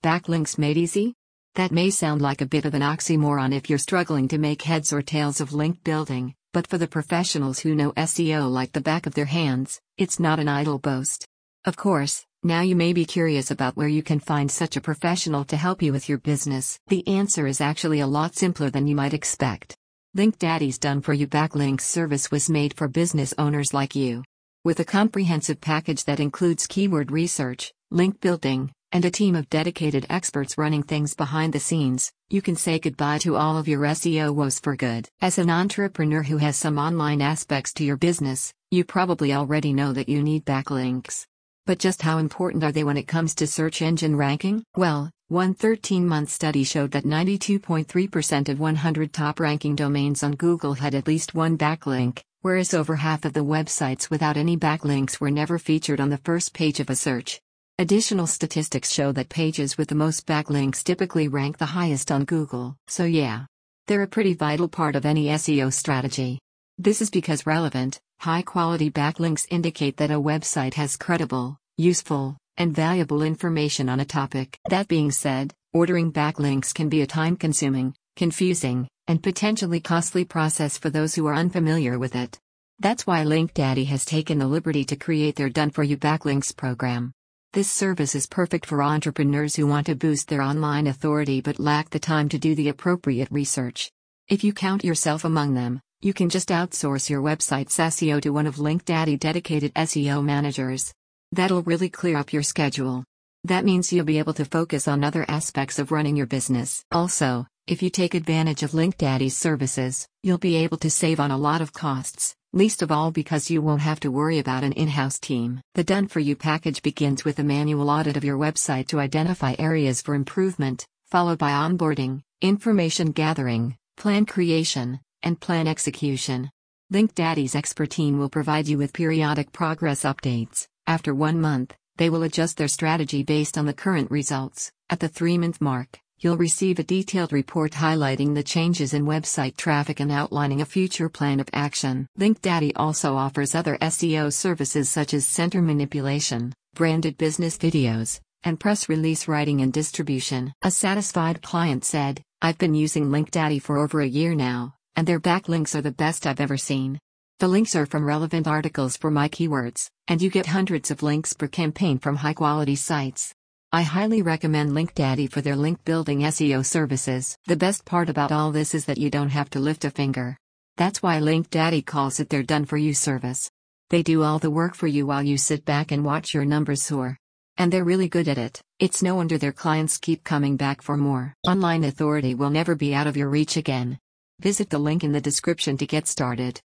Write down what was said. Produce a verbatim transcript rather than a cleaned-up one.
Backlinks made easy? That may sound like a bit of an oxymoron if you're struggling to make heads or tails of link building, but for the professionals who know S E O like the back of their hands, it's not an idle boast. Of course, now you may be curious about where you can find such a professional to help you with your business. The answer is actually a lot simpler than you might expect. LinkDaddy's done-for-you backlinks service was made for business owners like you. With a comprehensive package that includes keyword research, link building, and a team of dedicated experts running things behind the scenes, you can say goodbye to all of your S E O woes for good. As an entrepreneur who has some online aspects to your business, you probably already know that you need backlinks. But just how important are they when it comes to search engine ranking? Well, one thirteen-month study showed that ninety-two point three percent of one hundred top-ranking domains on Google had at least one backlink, whereas over half of the websites without any backlinks were never featured on the first page of a search. Additional statistics show that pages with the most backlinks typically rank the highest on Google. So yeah, they're a pretty vital part of any S E O strategy. This is because relevant, high-quality backlinks indicate that a website has credible, useful, and valuable information on a topic. That being said, ordering backlinks can be a time-consuming, confusing, and potentially costly process for those who are unfamiliar with it. That's why LinkDaddy has taken the liberty to create their Done-for-You Backlinks program. This service is perfect for entrepreneurs who want to boost their online authority but lack the time to do the appropriate research. If you count yourself among them, you can just outsource your website's S E O to one of LinkDaddy's dedicated S E O managers. That'll really clear up your schedule. That means you'll be able to focus on other aspects of running your business. Also, if you take advantage of LinkDaddy's services, you'll be able to save on a lot of costs, least of all because you won't have to worry about an in-house team. The Done-for-You package begins with a manual audit of your website to identify areas for improvement, followed by onboarding, information gathering, plan creation, and plan execution. LinkDaddy's expert team will provide you with periodic progress updates. After one month, they will adjust their strategy based on the current results. At the three-month mark, you'll receive a detailed report highlighting the changes in website traffic and outlining a future plan of action. LinkDaddy also offers other S E O services such as sender manipulation, branded business videos, and press release writing and distribution. A satisfied client said, "I've been using LinkDaddy for over a year now, and their backlinks are the best I've ever seen. The links are from relevant articles for my keywords, and you get hundreds of links per campaign from high-quality sites. I highly recommend LinkDaddy for their link building S E O services." The best part about all this is that you don't have to lift a finger. That's why LinkDaddy calls it their done-for-you service. They do all the work for you while you sit back and watch your numbers soar. And they're really good at it. It's no wonder their clients keep coming back for more. Online authority will never be out of your reach again. Visit the link in the description to get started.